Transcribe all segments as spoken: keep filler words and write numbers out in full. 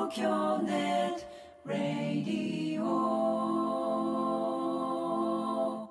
東京ネットラディオ。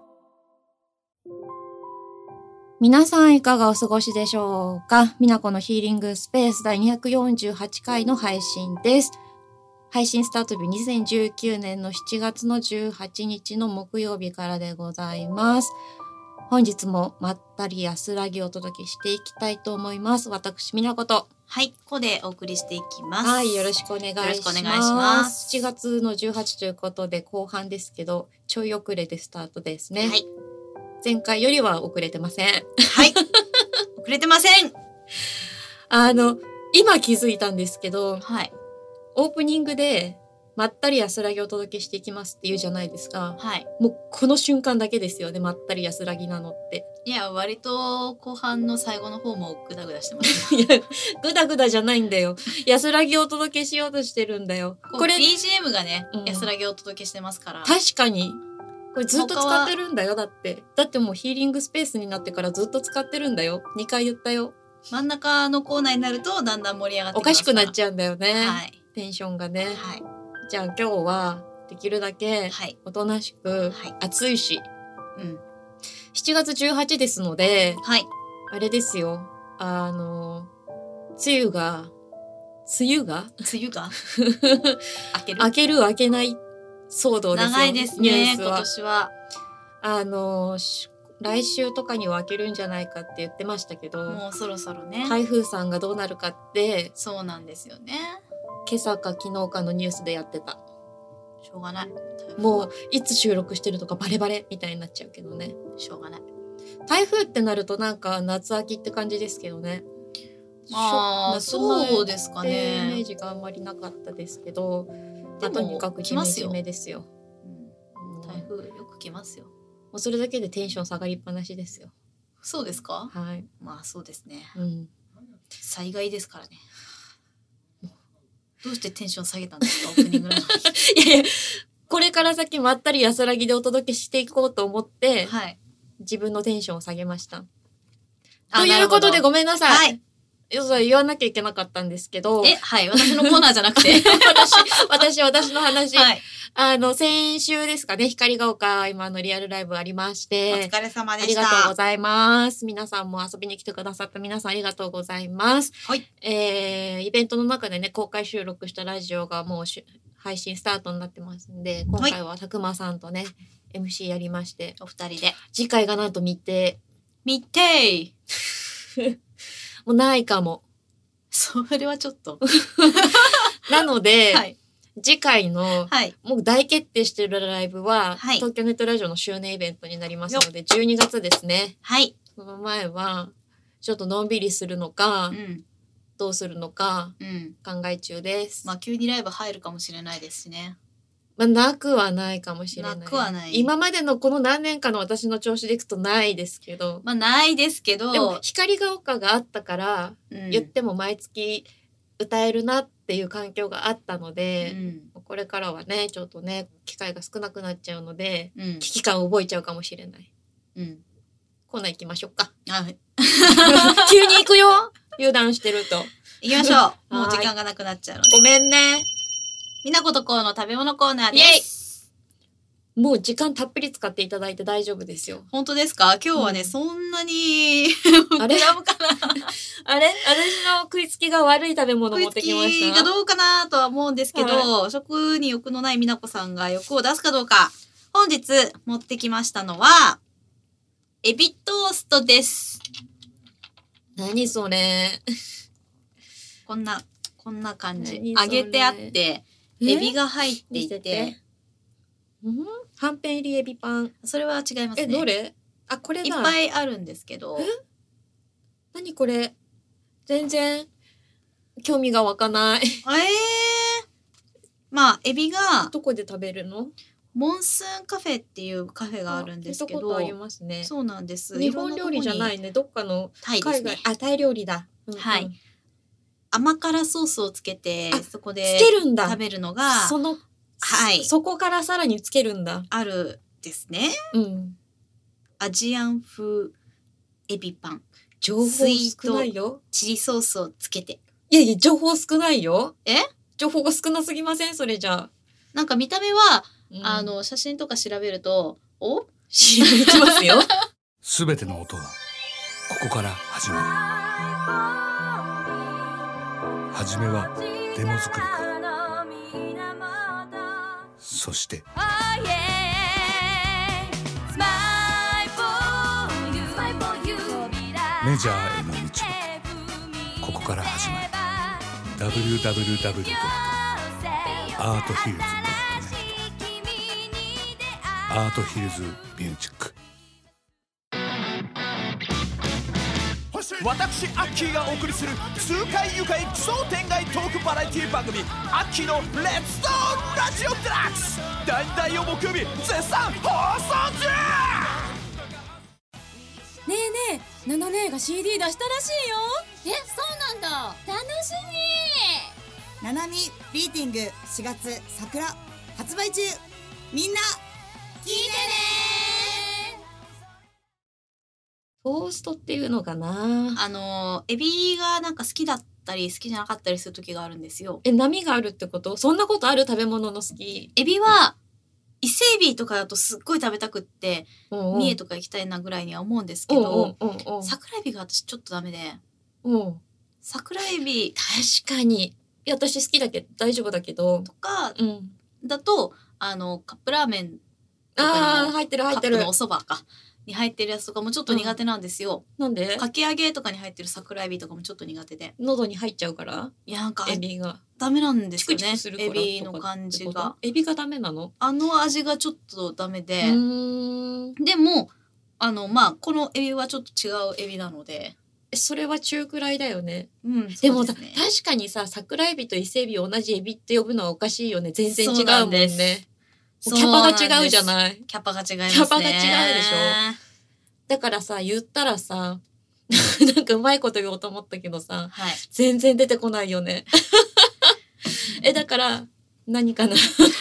皆さんいかがお過ごしでしょうか。みなこのヒーリングスペース第にひゃくよんじゅうはちかいの配信です。配信スタート日にせんじゅうきゅうねんのしちがつのじゅうはちにちの木曜日からでございます。本日もまったり安らぎをお届けしていきたいと思います。私みなこと、 はい、ここでお送りしていきます。 はい、よろしくお願いします。 よろしくお願いします。 しちがつのじゅうはちということで後半ですけど、ちょい遅れでスタートですね。 はい、 前回よりは遅れてません。 はい、遅れてません。 あの今気づいたんですけど、 はい、 オープニングでまったり安らぎをお届けしていきますって言うじゃないですか。 はい、 もうこの瞬間だけですよね、まったり安らぎなのって。 いや、割と後半の最後の方もグダグダしてます。 いや、グダグダじゃないんだよ。安らぎをお届けしようとしてるんだよ。 これ ビージーエム がね、 うん、 安らぎをお届けしてますから。 確かにこれずっと使ってるんだよ。だってだってもうヒーリングスペースになってからずっと使ってるんだよ。にかい言ったよ。 真ん中のコーナーになるとだんだん盛り上がってきますから。 おかしくなっちゃうんだよね、 はい、 テンションがね。 はい、 じゃあ今日はできるだけおとなしく、はい、暑いし、うん、しちがつじゅうはちですので、 はい、 あれですよ、あの梅雨が梅雨が梅雨が明ける明ける明けない騒動ですよ。 長いですね、今年は。 あの来週とかには明けるんじゃないかって言ってましたけど、 もうそろそろね、 台風さんがどうなるかって。 そうなんですよね。 今朝か昨日かのニュースでやってた。 しょうがない。 もういつ収録してるとかバレバレみたいになっちゃうけどね。 しょうがない。 台風ってなるとなんか夏秋って感じですけどね。 まあそうですかね。 イメージがあんまりなかったですけど、まあ、とにかくジメジメですよ。 うん、台風よく来ますよ。 もうそれだけでテンション下がりっぱなしですよ。 そうですか。 はい。 まあそうですね。 うん、 災害ですからね。どうしてテンション下げたんですか、オープニングなのに。 いやいや、これから先まったり安らぎでお届けしていこうと思って、はい、自分のテンションを下げました。ということでごめんなさい。はい。言わなきゃいけなかったんですけど。 え、はい、私のコーナーじゃなくて。 私、私、私の話。はい。あの、先週ですかね、光が丘、今のリアルライブありまして。 お疲れ様でした。 ありがとうございます。皆さんも遊びに来てくださった皆さんありがとうございます。 はい。 えー、イベントの中でね、公開収録したラジオがもう配信スタートになってますんで、今回はたくまさんとね、エムシー やりまして。 お二人で。 次回がなんと未定。 未定もうないかも。 それはちょっと。 なので、はい、次回の、 はい、 もう大決定してるライブは、はい、東京ネットラジオの周年イベントになりますので、じゅうにがつですね。 はい。 その前は、ちょっとのんびりするのか、うん、どうするのか、うん、考え中です。 まあ、急にライブ入るかもしれないですしね。 まあ、なくはないかもしれない。 なくはない。 今までのこの何年かの私の調子でいくとないですけど。 まあ、ないですけど。 でも、光が丘があったから、うん、言っても毎月歌えるなっていう環境があったので、うん、これからはね、ちょっとね、機会が少なくなっちゃうので、うん、危機感を覚えちゃうかもしれない。うん。コーナー行きましょうか。 はい。 急に行くよ油断してると。 行きましょう。もう時間がなくなっちゃうので。 ごめんね。 みなことこうの食べ物コーナーです。 もう時間たっぷり使っていただいて大丈夫ですよ。 本当ですか？今日はね、うん、そんなにあれ膨らむかなあれ私の食いつきが悪い食べ物持ってきました。 食いつきがどうかなとは思うんですけど、はい、食に欲のないみなこさんが欲を出すかどうか。本日持ってきましたのはエビトーストです。 何それこんなこんな感じ。揚げてあってエビが入っていて、てうん、はんぺん入りエビパン。 それは違いますね。 え、どれ？あ、これだ。 いっぱいあるんですけど。 え？何これ？全然興味が湧かない。えー、まあエビがどこで食べるの？ モンスーンカフェっていうカフェがあるんですけど。 聞いたことありますね。 そうなんです。 日本料理じゃないね。どっかのタイですね。 あ、タイ料理だ。 うんうん、はい。甘辛ソースをつけてそこで食べるのがその、はい、そこからさらにつけるんだ。 あるですね。うん、アジアン風エビパン。 情報少ないよ。 チリソースをつけて。 いやいや情報少ないよ。 え？ 情報が少なすぎませんそれじゃあ。 なんか見た目は、 うん、 あの写真とか調べると、おシーエム いきますよ。 すべての音はここから始まる。はじめはデモ作りから、そしてメジャーへの道はここから始まる。 ダブリューダブリューダブリュー ドット アートヒルズ ドット ネット アートヒルズミュージック。 私アッキーがお送りする痛快愉快奇想天外トークバラエティ番組アッキーのレッツトーンラジオデラックス、大々を木曜日絶賛放送中。 ねえねえ、ナナ姉が シーディー 出したらしいよ。え、そうなんだ。楽しみ。 ナナミビーティングしがつ桜発売中。みんな聞いてね。 トーストっていうのかな。 あのエビがなんか好きだったり好きじゃなかったりする時があるんですよ。 え、波があるってこと？そんなことある？食べ物の好き。 エビは伊勢エビとかだとすっごい食べたくって、 うんうん、 三重とか行きたいなぐらいには思うんですけど、 うんうんうんうん、 桜エビが私ちょっとダメで、 うん、 桜エビ確かに、いや私好きだけど大丈夫だけどとかうん、 だと、あのカップラーメンとかあーにも入ってる入ってるカップのお蕎麦かに入ってるやつとかもちょっと苦手なんですよ。 うん、なんで？ かき揚げとかに入ってる桜エビとかもちょっと苦手で、 喉に入っちゃうから。 いやなんかエビがダメなんですよね。 チクチクするからエビの感じが、 エビがダメなの？ あの味がちょっとダメで、 うーん、 でもあのまあこのエビはちょっと違うエビなので、 それは中くらいだよね。 うん、 でもそうですね、 確かにさ、桜エビと伊勢エビを同じエビって呼ぶのはおかしいよね。全然違そうなうんもんですね。キそうャパがなんです違うじゃない。 キャパが違いますね。 キャパが違うでしょ。だからさ、言ったらさ、なんかうまいこと言おうと思ったけどさ、 はい。 全然出てこないよね。え、だから何かな。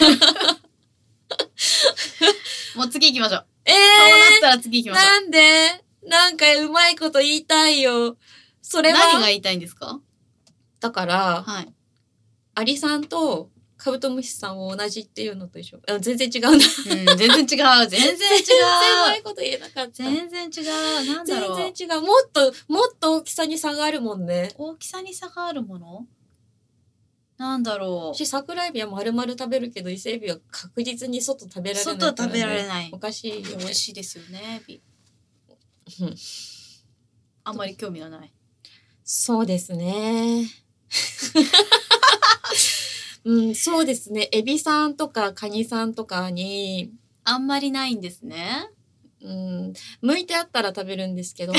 もう次行きましょう。 えー、 そうなったら次行きましょう。 なんで？なんかうまいこと言いたいよ。それは何が言いたいんですか？ だから、 はい。 アリさんとカブトムシさんを同じっていうのと一緒。あ、全然違うな。 うん、全然違う。全然違う。 全然うまいこと言えなかった。 全然違う。なんだろう。 全然違う。もっと、もっと大きさに差があるもんね。 大きさに差があるもの？なんだろう。 私、桜エビは丸々食べるけど、伊勢エビは確実に外食べられないからね。 外は食べられない。 おかしいよね。 美味しいですよね、エビ。 うんあんまり興味はない。 そうですね。うん、そうですね。エビさんとかカニさんとかに、 あんまりないんですね。 うん、剥いてあったら食べるんですけど、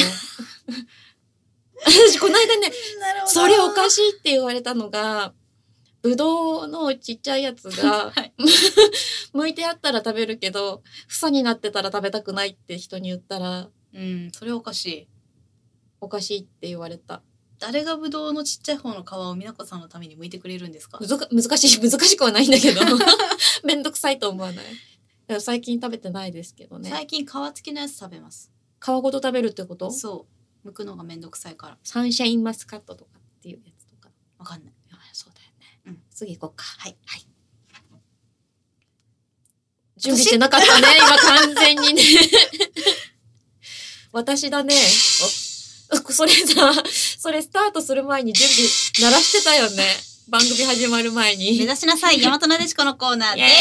私この間ね、それおかしいって言われたのが、ぶどうのちっちゃいやつが、 はい剥いてあったら食べるけど、房になってたら食べたくないって人に言ったら、 うん、それおかしい。 おかしいって言われた。 誰がぶどうのちっちゃい方の皮を美奈子さんのために剥いてくれるんですか？ むずか難しい、難しくはないんだけど、めんどくさいと思わない。だから最近食べてないですけどね。 最近皮付きのやつ食べます。 皮ごと食べるってこと？ そう。剥くのがめんどくさいから。 サンシャインマスカットとかっていうやつとか。 わかんない。 いやそうだよね。 うん。 次行こうか。 はい。 はい。準備してなかったね、今完全にね。私だね。お、それさ、それスタートする前に準備鳴らしてたよね。番組始まる前に。 目指しなさい、大和なでしこのコーナーです。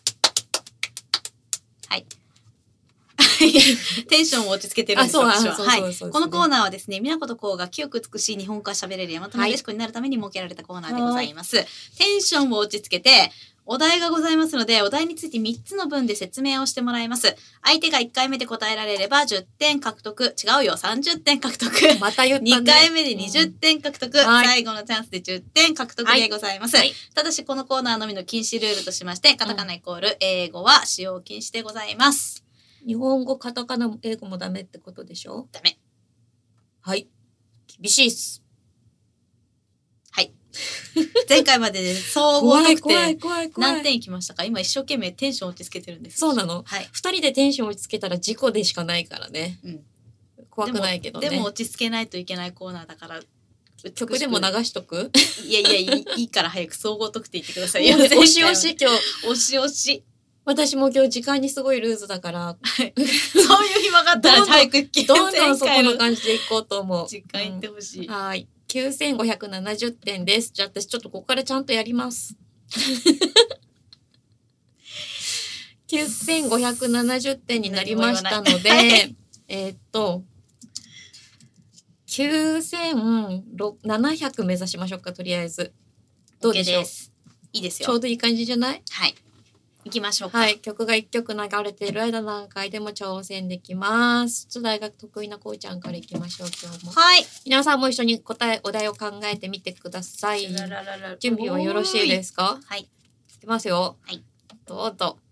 はい。テンションを落ち着けてるんですよ、 あそう私は。はい。 そうそうそうこのコーナーはですね、みなことこうが清く美しい日本語が喋れる大和なでしこになるために設けられたコーナーでございます。テンションを落ち着けて、お題がございますので、お題についてみっつの文で説明をしてもらいます。相手がいっかいめで答えられればじゅってん獲得。違うよ、さんじゅってん獲得。 また言ったね。 にかいめでにじゅってん獲得。 はい最後のチャンスでじゅってん獲得でございます。 はいはいただし、このコーナーのみの禁止ルールとしまして、カタカナイコール英語は使用禁止でございます。 日本語、カタカナも英語もダメってことでしょ？ ダメ。 はい。厳しいっす。 はい。前回までで総合怖い得怖い点怖い怖い。 何点いきましたか？今一生懸命テンション落ち着けてるんです。 そうなの？ はい。 二人でテンション落ち着けたら事故でしかないからね。 うん。 怖くないけどね。 でも落ち着けないといけないコーナーだから美しく曲でも流しとくいやいやいいいいから早く総合得点言ってください。 もうね押し押し今日。 押し押し。 私も今日時間にすごいルーズだから、 そういう暇があったら早く聞どんどんそこの感じでいこうと思う。 時間いってほしい。 うん、はい。きゅうせんごひゃくななじゅってんです。じゃあ私ちょっとここからちゃんとやります。きゅうせんごひゃくななじゅってんになりましたので、えーっと、きゅうせんななひゃく目指しましょうか、とりあえず。どうでしょう？ OK です。いいですよ。 ちょうどいい感じじゃない？ はい。行きましょうか。 はい。曲がいっきょく流れている間何回でも挑戦できます。出題が得意なこうちゃんからいきましょう、今日も。 はい。 皆さんも一緒に答え、お題を考えてみてください。 らららら準備はよろしいですか？ はい。 いきますよ。 はい。 どうぞ。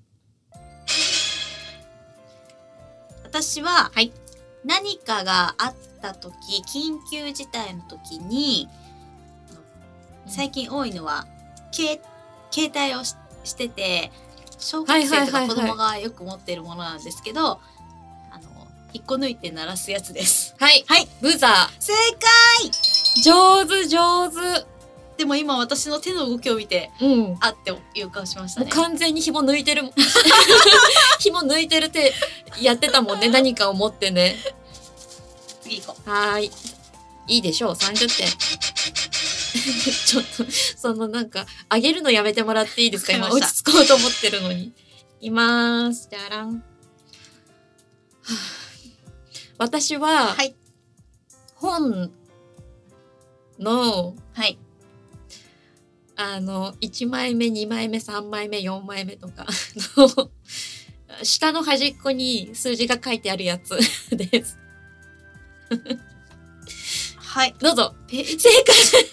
私は、 はい。 何かがあった時、緊急事態の時に、最近多いのは、け携帯を し, してて、小学生とか子供がよく持っているものなんですけど、あの、引っこ抜いて鳴らすやつです。 はい。 はい。 ブザ正ー。上手、上手。 解。でも今私の手の動きを見て、 うん。 あっていう顔しましたね。 もう完全に紐抜いてる。紐抜いてるってやってたもんね。何かを持ってね。 次行こう。 はーい。いいでしょう。さんじゅってん。ちょっと、そのなんか、あげるのやめてもらっていいですか？今落ち着こうと思ってるのに。いまーす。じゃらん。はあ、私は、 はい。 本の、 はい。 あの、いちまいめ、にまいめ、さんまいめ、よんまいめとかの、下の端っこに数字が書いてあるやつです。 はい。 どうぞ。 え、 正解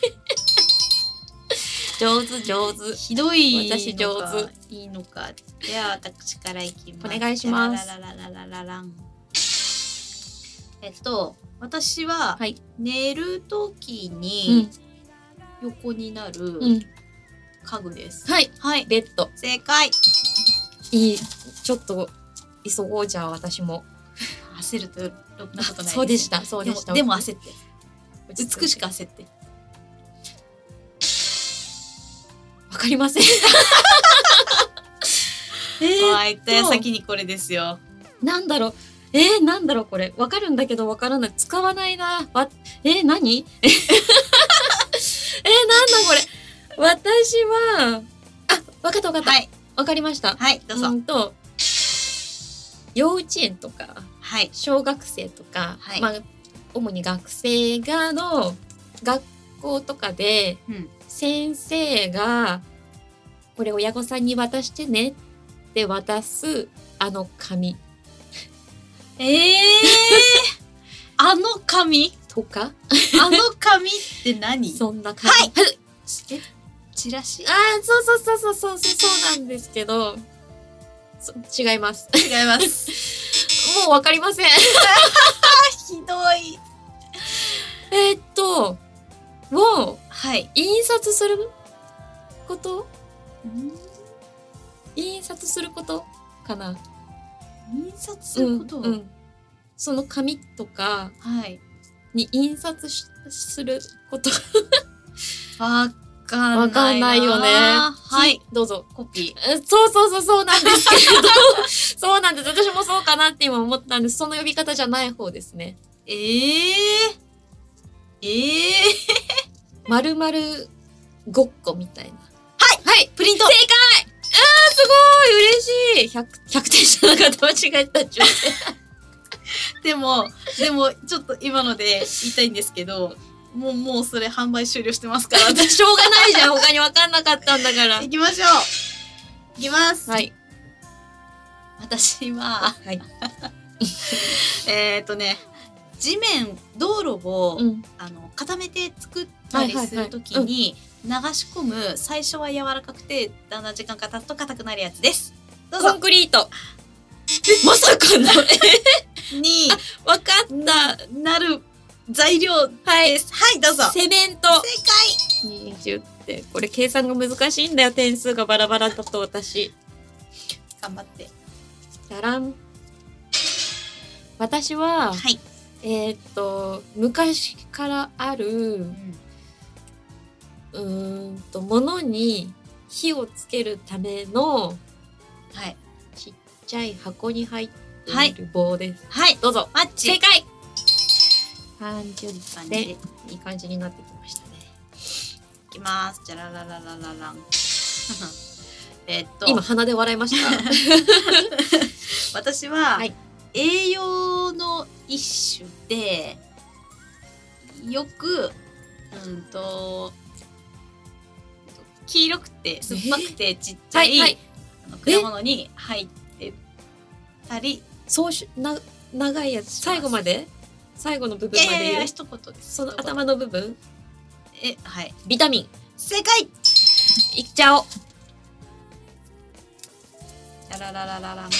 上手、上手。 ひどいのか。 私上手。 いいのか。では、私からいきます。 お願いします。 ラララララララン。えっと、私は、 はい、 寝るときに横になる家具です。 うん、はい。 はい。 ベッド。 正解。 いい。ちょっと、急ごうじゃあ、私も。 焦るとろくなことないです。 そうでした、そうでした。 でも、でも焦って。美しく焦って。 わかりません。 えー、はい、矢先にこれですよ。 なんだろう。えー、なんだろうこれ。わかるんだけどわからない。使わないな。わ、えー、何えー、なんだこれ。私は、あ、わかったわかった。はい。わかりました。 はい、どうぞ。 うんと、幼稚園とか、 はい、 小学生とか、 はい、 まあ、主に学生がの学校とかで、うん、先生が、これ親御さんに渡してねって渡す、あの紙。 えー、あの紙とかあの紙って何？ そんな紙。 はい。え、チラシ？ ああ、そうそうそうそうそうそうなんですけど、違います。 違います。 もうわかりません。 ひどい。 えー、っと、を、 はい、 印刷すること？印刷することかな。 印刷すること、 うんうん、その紙とかに印刷しすることわかんないな。 わかんないよね。 はい、 どうぞ。 コピー。そうそうそうそうなんですけどそうなんです。私もそうかなって今思ったんです。その呼び方じゃない方ですね。 えー、えー、 まるまるごっこみたいな。 はいはいプリント正解。あーすごい嬉しい。ひゃく、ひゃくてんじゃなかった。間違えた。じゅってんでもでもちょっと今ので言いたいんですけど、もうもうそれ販売終了してますから。 しょうがないじゃん。他に分かんなかったんだから。 行きましょう。行きます。 はい。 私は、 はい。 えっとね、地面道路を、うん、あの固めて作ったりするときに流し込む、最初は柔らかくてだんだん時間が経つと硬くなるやつです。どうぞ。 コンクリート。まさかのに分かったなる材料です。はい、はい、どうぞ。 セメント。 正解。 にじゅってこれ計算が難しいんだよ。点数がバラバラだと私。 頑張って。 じゃらん。私は、 はい、 えー、っと昔からある、うん、 うーんと物に火をつけるためのはい。 ちっちゃい箱に入ってはいいる棒です。 はい。 どうぞ。 マッチ。 正解。さんじゅっ感てん。 じ。 いい感じになってきましたね。 いきます。じゃらららららららん。えっと今鼻で笑いました。 私は、 はい栄養の一種でよくうんと黄色くて酸っぱくてちっちゃい、 はいはい。 あの果物に入ってたり、 そうしな長いやつ最後まで最後の部分いやいやいやまで言う。 一言です。 その一言頭の部分えはいビタミン正解。 いっちゃおう。 やらららららん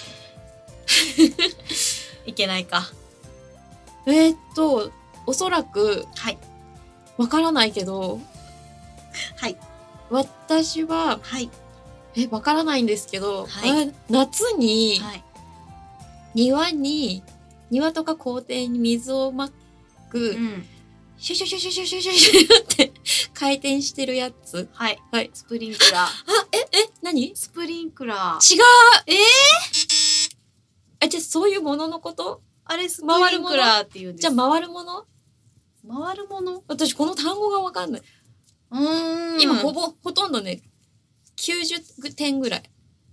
いけないか。 えー、っとおそらくはいわからないけどはい私ははいえわからないんですけど、 はいあ夏にはい庭に庭とか校庭に水をまく、 うんシュシュシュシュシュシュシュシュって回転してるやつ。 はいはい。 スプリンクラーあ、え、え、何？違う。 スプリンクラーえー、 あ、じゃあそういうもののこと？ あれスプリンクラーって言うんです。 じゃあ回るもの？ 回るもの？ 私この単語がわかんない。 うーん今ほぼ、ほとんどね、きゅうじゅってんぐらい。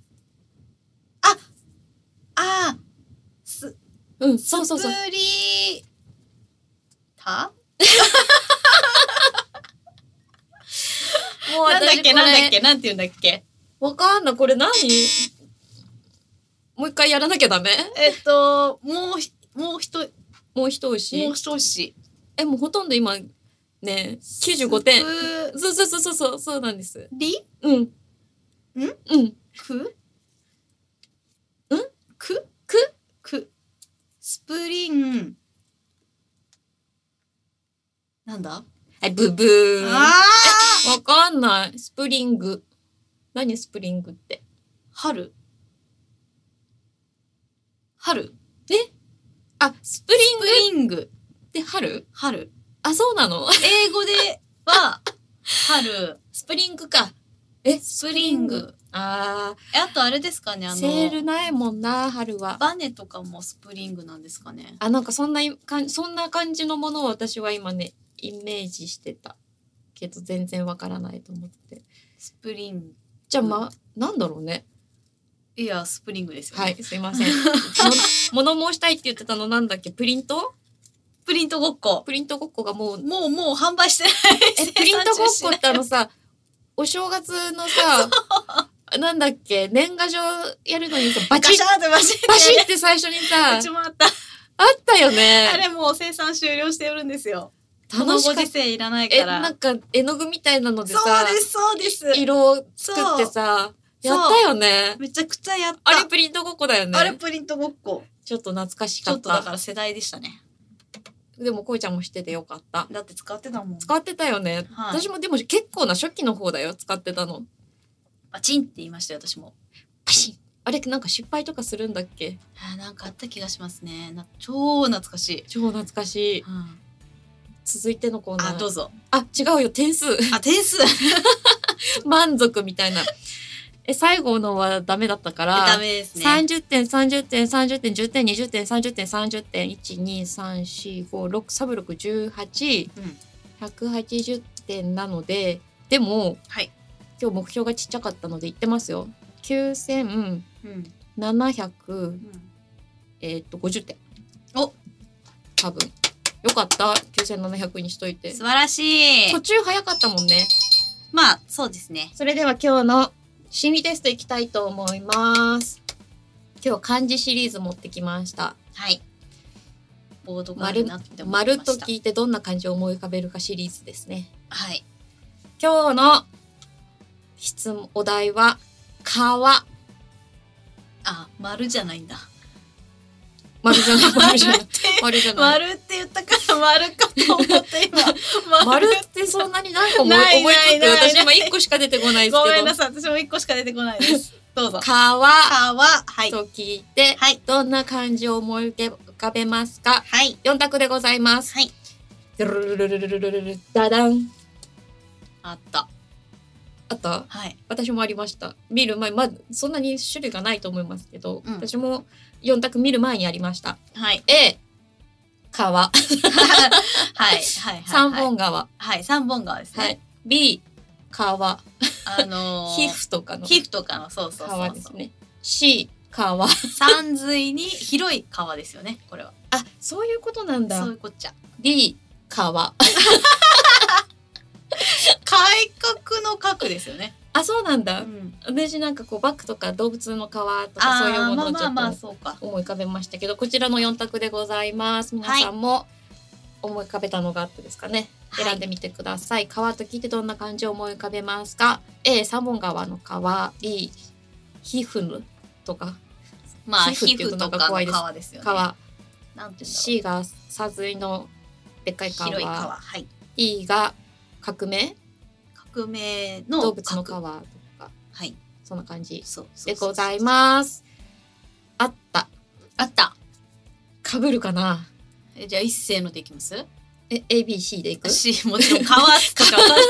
あースうん、そうそうそう。 スプリタもうなんだっけなんだっけけなんて言うんだっけ。 わかんない。これ何？もう一回やらなきゃダメ？ えっともうひもうひともう一押しもう一押しえ、もうほとんど今、ね、きゅうじゅうごてん。 スそうそうそうそうそう、そうなんです。 プリうん。 んうん。 クんクくクスプリンなんだはい、ブブーン。 あーわかんない。スプリング。何スプリングって。 春春あ、スプリンスプグリングって春？ 春あ、そうなの？ 英語では春スプリングか。え、 スプリングあえあとあれですかねあー、 のセールないもんな、春は。 バネとかもスプリングなんですかね。 あ、なんかそんなかん、そんな感じのものを私は今ね、イメージしてた。けど全然わからないと思って。 スプリングじゃあま、なんだろうね。 いやスプリングですよね。 はい、すいません。も物申したいって言ってたのなんだっけ？プリント？ プリントごっこプリントごっこがもう、 もうもう販売してない。 え、プリントごっこってあのさ、お正月のさ、なんだっけ、年賀状やるのにさ、バチッガシャーってバシッバシッって最初にさう、ちもあった。 あったよね。 あれもう生産終了してるんですよ。この楽しかった。 ご時世いらないえ、 から。 なんか絵の具みたいなのでそうさ、 ですそうです。 色を作ってさ、 そうやったよね。 めちゃくちゃやった。 あれプリントごっこだよね。 あれプリントごっこ。 ちょっと懐かしちょっとだかった。 から世代でしたね。 でもこいちゃんも知っててよかった。 だって使ってたもん。 使ってたよね。 はい私もでも結構な初期の方だよ、使ってたの。 バチンって言いましたよ私も。 パシッ。あれなんか失敗とかするんだっけ？ あーなんかあった気がしますね。な超懐かしい。 超懐かしい。 うん続いてのコーナー。 あどうぞ。 あ、違うよ、点数。 あ点数。 満足みたいな。え、最後のはダメだったから。 ダメですね。 さんじゅってん、さんじゅってん、さんじゅってん、じゅってん、にじゅってん、さんじゅってん、さんじゅってん、いち、に、さん、よん、ご、ろく、さぶろく、じゅうはち、 うんひゃくはちじゅってんなので、でも、 はい。 今日目標がちっちゃかったので言ってますよ。きゅうせんうん。 ななひゃく、 うんえーっと、ごじゅってん。 お多分。よかった。きゅうせんななひゃくにしといて素。晴らしい。 途中早かったもんね。 まあそうですね。 それでは今日の心理テストいきたいと思います。今日漢字シリーズ持ってきました。 はい。ボードがある丸なって思い丸とました。 聞いてどんな漢字を思い浮かべるかシリーズですね。 はい。 今日の質問、お題は川。 あ丸じゃないんだ。 丸じゃない、丸じゃない。丸じゃない。 丸って言ったから丸かと思って今。 丸ってそんなに何個も思ないいつく。 ないない私今いっこしか出てこないですけど。 ごめんなさい。私も一個しか出てこないです。どうぞ。 川川。はい。 と聞いて、 はい。 どんな漢字を思い浮かべますか？ はい。 よん択でございます。 はい。 ルルルルルルルルルダダン。 あった。 あった？ はい。 私もありました。見る前、まあそんなに種類がないと思いますけど、 うん、 私もよん択見る前にありました。 はい。 A、川。 はいはいはい。 三本川。 はい、三本川ですね。はい、 B、川。 あのー、 皮膚とかの。 皮膚とかの、そうそうそうそう。 川ですね。C、川。 山水に広い川ですよね、これは。 あ、そういうことなんだ。 そういうこっちゃ。 D、川。 改革の核ですよね。 あ、そうなんだ。 うん、 私なんかこうバッグとか動物の皮とかそういうものをちょっと思い浮かべましたけど、こちらのよん択でございます。皆さんも思い浮かべたのがあってですかね、はい、選んでみてください。川と聞いてどんな感じを思い浮かべますか？ A、三本川の川。B、皮膚とか、 まあ皮膚とかの川ですよね。川。なんていうんだろう。 C がさずいのでっかい川。 広い川。はい。 E が革命革命の動物の川とか、 はい、 そんな感じでございます。あったあったかぶるかな。 え、じゃあ一斉のでいきます？ え、エービーシー でいく？ C、もちろん川とかわかんない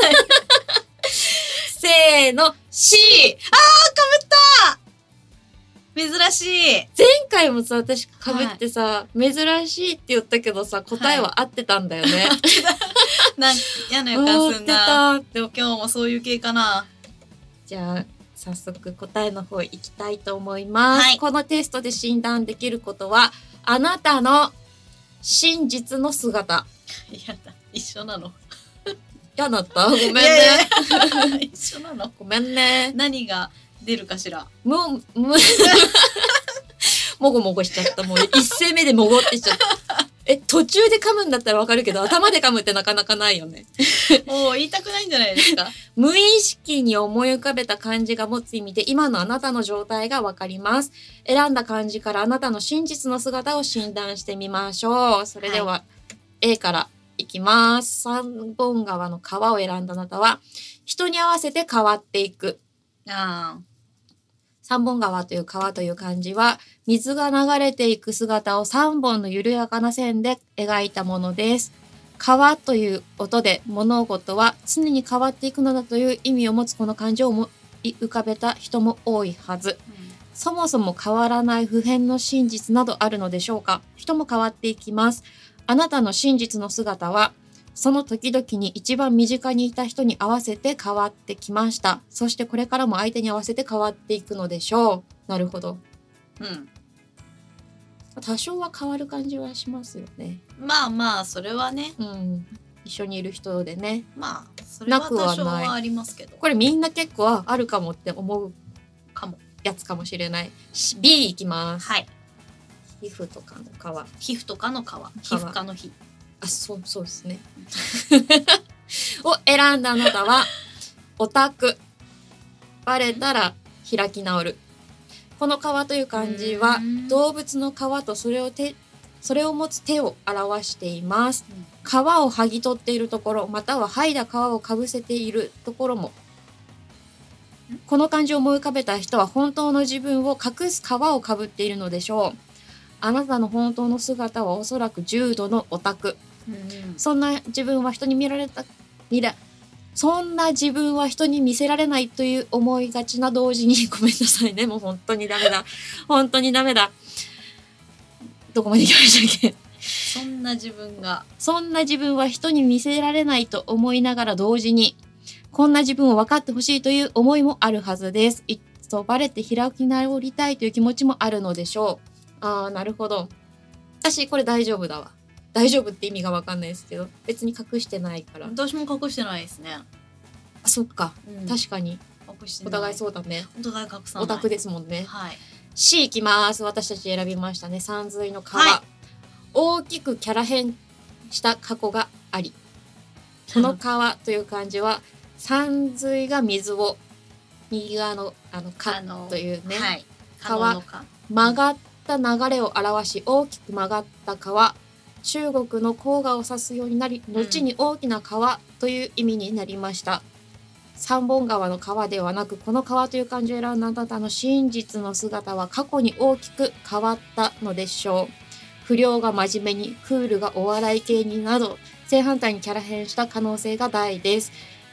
せーの C。 あー、かぶった。珍しい。 前回もさ、私かぶってさ、はい、珍しいって言ったけどさ、答えは合ってたんだよね、はいなんか嫌な予感すんな。でも今日もそういう系かな。 じゃあ早速答えの方いきたいと思います、はい、このテストで診断できることはあなたの真実の姿。 やだ、一緒なの。 嫌だった？ごめんね。 いやいや一緒なの。 ごめんね。 何が出るかしら。 もうももごもごしちゃった。もう一声目でもごってしちゃった。え、途中で噛むんだったらわかるけど、頭で噛むってなかなかないよね。 もう言いたくないんじゃないですか。 無意識に思い浮かべた漢字が持つ意味で、今のあなたの状態がわかります。選んだ漢字からあなたの真実の姿を診断してみましょう。それでは、はい、A からいきます。三本川の川を選んだあなたは、人に合わせて変わっていく。 あー。 三本川という川という漢字は、水が流れていく姿を三本の緩やかな線で描いたものです。川という音で物事は常に変わっていくのだという意味を持つこの漢字を思い浮かべた人も多いはず。うん、そもそも変わらない不変の真実などあるのでしょうか。人も変わっていきます。あなたの真実の姿は、その時々に一番身近にいた人に合わせて変わってきました。そしてこれからも相手に合わせて変わっていくのでしょう。なるほど。 うん。 多少は変わる感じはしますよね。 まあまあ、それはね。 うん。一緒にいる人でね。 まあ、それは多少はありますけど。 これみんな結構あるかもって思うかも。 やつかもしれない。B いきます。 はい。 皮膚とかの皮。 皮膚とかの皮。皮膚科の皮。 あ、そう、そうですね。を選んだあなたは、オタク。バレたら開き直る。この皮という漢字は、動物の皮とそれを手、それを持つ手を表しています。皮を剥ぎ取っているところ、または剥いだ皮をかぶせているところも。この漢字を思い浮かべた人は、本当の自分を隠す皮をかぶっているのでしょう。あなたの本当の姿はおそらく重度のオタク。うん、そんな自分は人に見られた、見ら、そんな自分は人に見せられないという思いがちな同時に、ごめんなさいね、もう本当にダメだ。本当にダメだ。どこまで行きましたっけ？ そんな自分が。 そんな自分は人に見せられないと思いながら同時に、こんな自分を分かってほしいという思いもあるはずです。いっそバレて開き直りたいという気持ちもあるのでしょう。ああ、なるほど。私これ大丈夫だわ。大丈夫って意味が分かんないですけど、別に隠してないから。 私も隠してないですね。 あ、そっか、うん、確かに隠してない。 お互いそうだね。 お互い隠さない。 オタクですもんね。 はい。 C いきます。私たち選びましたね。山水の川、はい、大きくキャラ変した過去があり、この川という漢字は山水が水を、右側のあの川というね、はい、川、曲がった流れを表し、大きく曲がった川、中国の黄河を指すようになり、後に大きな川という意味になりました。うん、三本川の川ではなく、この川という漢字を選んだあなたの真実の姿は過去に大きく変わったのでしょう。不良が真面目に、クールがお笑い系になど、正反対にキャラ変した可能性が大です。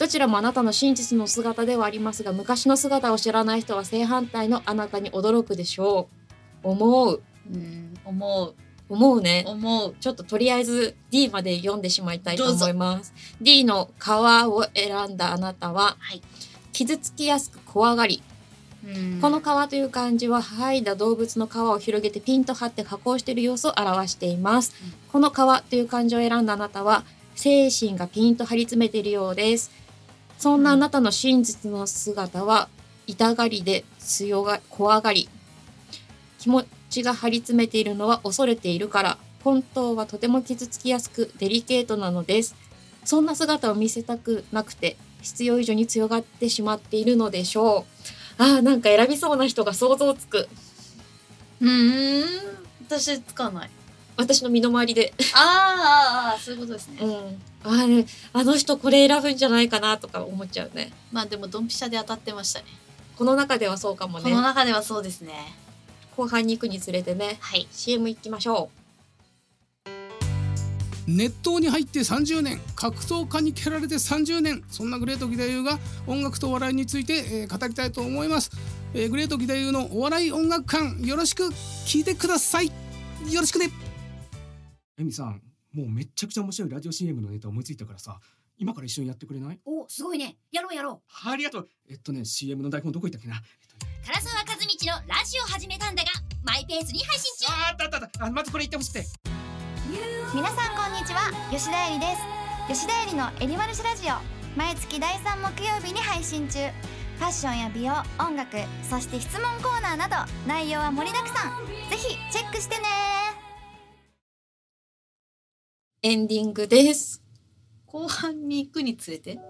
どちらもあなたの真実の姿ではありますが、昔の姿を知らない人は正反対のあなたに驚くでしょう。思う。 うん思う思うね。 思う。 ちょっととりあえず ディー まで読んでしまいたいと思います。ディー の皮を選んだあなたは、 はい、 傷つきやすく怖がり。 うんこの皮という漢字は剥いだ動物の皮を広げてピンと張って加工している様子を表しています。うん、この皮という漢字を選んだあなたは精神がピンと張り詰めているようです。そんなあなたの真実の姿は痛がりで強が怖がり。気持ちが張り詰めているのは恐れているから。本当はとても傷つきやすくデリケートなのです。そんな姿を見せたくなくて必要以上に強がってしまっているのでしょう。あー、なんか選びそうな人が想像つく。 うーん私つかない。 私の身の回りであーあーそういうことですね。 うん、あれあの人これ選ぶんじゃないかなとか思っちゃうね。 まあでもドンピシャで当たってましたね。 この中ではそうかもね。 この中ではそうですね。 後半に行くにつれてね、 はい、 シーエム 行きましょう。 熱湯に入ってさんじゅうねん、格闘家に蹴られてさんじゅうねん、そんなグレート義太夫が音楽とお笑いについて、えー、語りたいと思います。えー、グレート義太夫のお笑い音楽館、よろしく聞いてください。よろしくね。エミさん、もうめっちゃくちゃ面白いラジオ シーエム のネタ思いついたからさ、今から一緒にやってくれない？ お、すごいね。やろうやろう。 ありがとう。えっとね シーエム の台本どこ行ったっけな。 唐沢和道のラジオ始めたんだがマイペースに配信中。 あーあったあった。あ、まずこれ言ってほしくて。 皆さんこんにちは、吉田絵里です。吉田絵里のエリマルシラジオ、毎月だいさん木曜日に配信中。ファッションや美容、音楽、そして質問コーナーなど内容は盛りだくさん。ぜひチェックしてね。 エンディングです。 後半に行くにつれて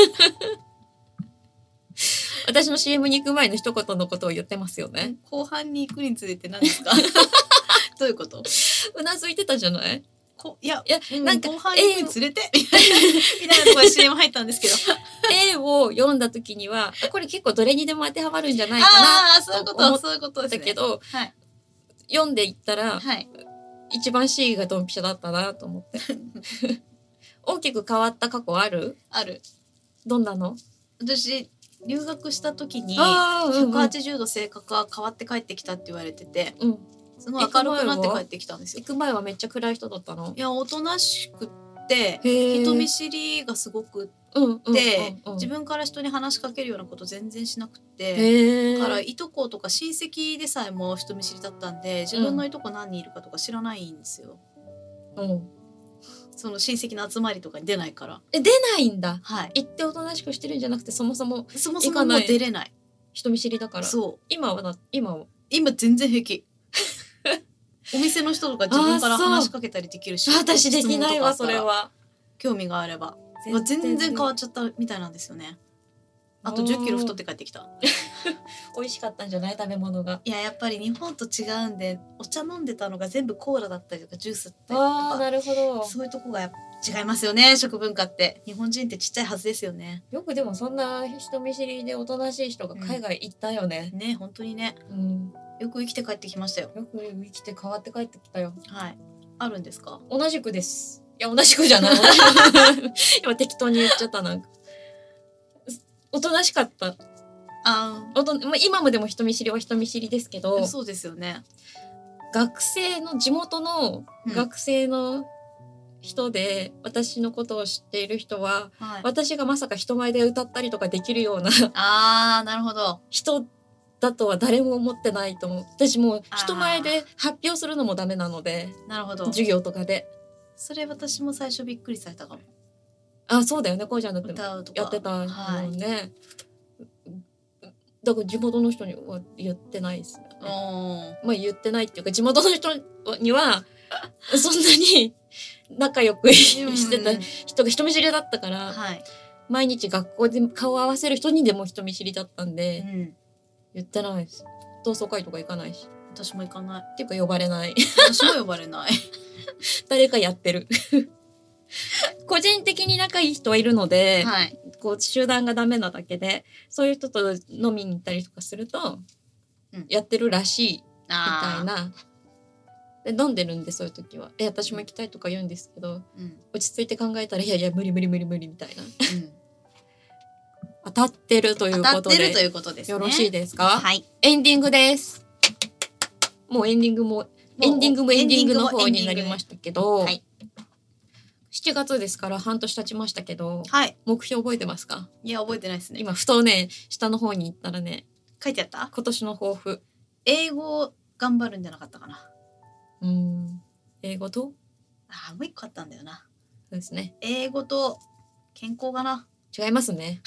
私の シーエム に行く前の一言のことを言ってますよね。 後半に行くにつれて何ですかどういうこと？ うなずいてたじゃない？ こいや、 いや、 うん、 なんか後半に行くにつれてみたいなところで シーエム 入ったんですけど A を読んだ時にはこれ結構どれにでも当てはまるんじゃないかなそういうことそういうことですね。 だけど、 はい、 読んでいったら、 はい、 一番 C がドンピシャだったなと思って大きく変わった過去ある？ある。どんなの？ 私留学した時にひゃくはちじゅうど性格が変わって帰ってきたって言われてて、うん、すごい明るくなって帰ってきたんですよ。 行く前はめっちゃ暗い人だったの？いや、おとなしくって人見知りがすごくって、うんうんうんうん、自分から人に話しかけるようなこと全然しなくて、だからいとことか親戚でさえも人見知りだったんで、自分のいとこ何人いるかとか知らないんですよ。うん、その親戚の集まりとかに出ないから。 え、出ないんだ。 はい。 行っておとなしくしてるんじゃなくて、そもそもそもそももう出れない。 人見知りだから。 そう。 今はな、今は今全然平気。お店の人とか自分から話しかけたりできるし。 私できないわ、それは。 興味があれば。全然変わっちゃったみたいなんですよね。あとじゅっキロ太って帰ってきた。 美味しかったんじゃない？食べ物が。 いや、やっぱり日本と違うんで、お茶飲んでたのが全部コーラだったりとかジュースだったりとか。 あー、なるほど。 そういうとこが違いますよね、食文化って。日本人ってちっちゃいはずですよね。 よくでもそんな人見知りでおとなしい人が海外行ったよね。 うん、ね、本当にね。うん。よく生きて帰ってきましたよ。 よく生きて変わって帰ってきたよ。 はい。あるんですか？ 同じくです。いや、同じくじゃない。今適当に言っちゃったなんか。おとなしかった。あおと、まあ、今もでも人見知りは人見知りですけど。 そうですよね。 学生の地元の学生の人で、うん、私のことを知っている人は、はい、私がまさか人前で歌ったりとかできるようなあー、なるほど。 人だとは誰も思ってないと思う。私もう人前で発表するのもダメなので。なるほど。授業とかで。 それ私も最初びっくりされたかも。 あ、そうだよね。こうちゃんだってやってたもんね。はい、だから地元の人には言ってないですね。まあ言ってないっていうか、地元の人にはそんなに仲良くしてた人が人見知りだったから、はい、毎日学校で顔を合わせる人にでも人見知りだったんで、うん、言ってないです。同窓会とか行かないし。 私も行かない。 っていうか呼ばれない。 私も呼ばれない。 誰かやってる。個人的に仲いい人はいるので、はい、こう集団がダメなだけで、そういう人と飲みに行ったりとかすると、うん、やってるらしいみたいな。で飲んでるんで、そういう時はえ私も行きたいとか言うんですけど、うん、落ち着いて考えたらいやいや無理無理無理無理みたいな、うん、 当たってるという当ことでたってるということですね。 よろしいですか？ はい。 エンディングです。もうエンディングもエンディングもエンディングの方になりましたけど、 はい、 しちがつですから半年経ちましたけど、 はい、 目標覚えてますか？ いや覚えてないですね。 今ふとね下の方に行ったらね書いてあった？ 今年の抱負。 英語頑張るんじゃなかったかな。 うーん英語とあもう一個あったんだよな。 そうですね。 英語と健康かな。 違いますね。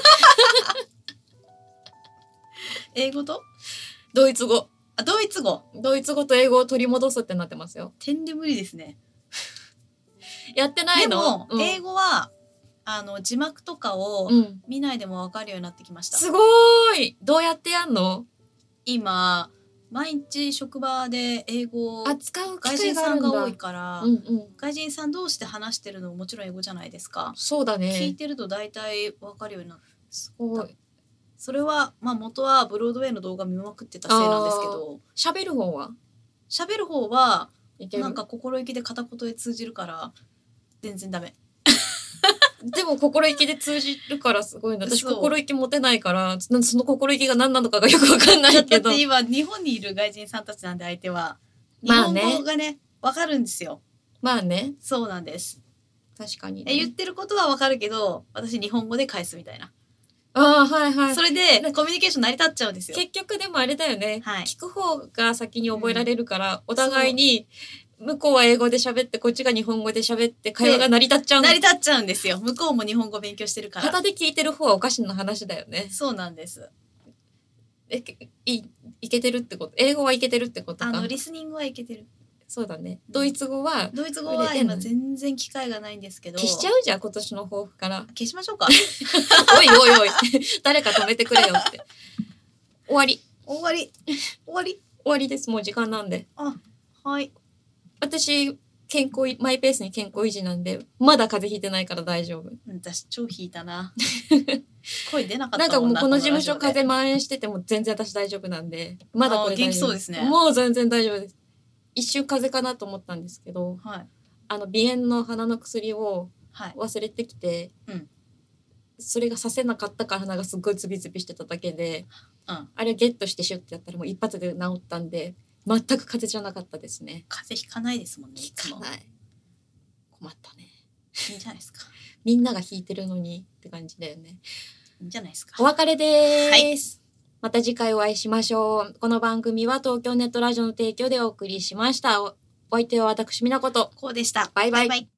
英語とドイツ語。 あドイツ語。 ドイツ語と英語を取り戻すってなってますよ。 点で無理ですね。 やってないの？ でも、 うん、 英語はあの字幕とかを見ないでも分かるようになってきました。 うん、すごーい。どうやってやんの？ 今毎日職場で英語を使う外人さんが多いから、 うんうん、 外人さん同士で話してるのももちろん英語じゃないですか。 そうだね。 聞いてると大体分かるようになった。 すごい。 それはまあ元はブロードウェイの動画見まくってたせいなんですけど、 喋る方は喋る方はなんか心意気で片言で通じるから全然ダメ。 でも心意気で通じるからすごいな。私心意気持てないからその心意気が何なのかがよく分かんないけど。 だって今日本にいる外人さんたちなんで相手は日本語がね分かるんですよ。 まあね。 そうなんです。 確かに、ね、 言ってることは分かるけど私日本語で返すみたいな。 ああはいはい。 それでコミュニケーション成り立っちゃうんですよ。 結局でもあれだよね、 はい、 聞く方が先に覚えられるから、うん、お互いに向こうは英語で喋ってこっちが日本語で喋って会話が成り立っちゃう。 成り立っちゃうんですよ。向こうも日本語勉強してるから。 旗で聞いてる方はおかしな話だよね。 そうなんです。 えいいけてるってこと？英語はいけてるってことか。 あのリスニングはいけてる。 そうだね。ドイツ語はドイツ語は今全然機会がないんですけど。 消しちゃうじゃん今年の抱負から。 消しましょうか。 おいおいおい誰か止めてくれよって。終わり終わり終わり終わりです。もう時間なんで。 あはい。 私健康マイペースに健康維持なんでまだ風邪ひいてないから大丈夫。 私超ひいたな。声出なかったもんな。 なんかもうこの事務所風邪蔓延してても全然私大丈夫なんでまだこれ大丈夫。 元気そうですね。 もう全然大丈夫です。一瞬風邪かなと思ったんですけど、 はい、 あの鼻炎の鼻の薬を忘れてきて、 はいうん、 それがさせなかったから鼻がすっごいズビズビしてただけで、 うん、 あれゲットしてシュッてやったらもう一発で治ったんで全く風邪じゃなかったですね。 風邪ひかないですもんね。 ひかない。困ったね。 いいんじゃないですか。 みんなが引いてるのにって感じだよね。 いいんじゃないですか。 お別れです、はい、また次回お会いしましょう。この番組は東京ネットラジオの提供でお送りしました。お相手は私みなことこうでした。 バイバイ。 バイバイ。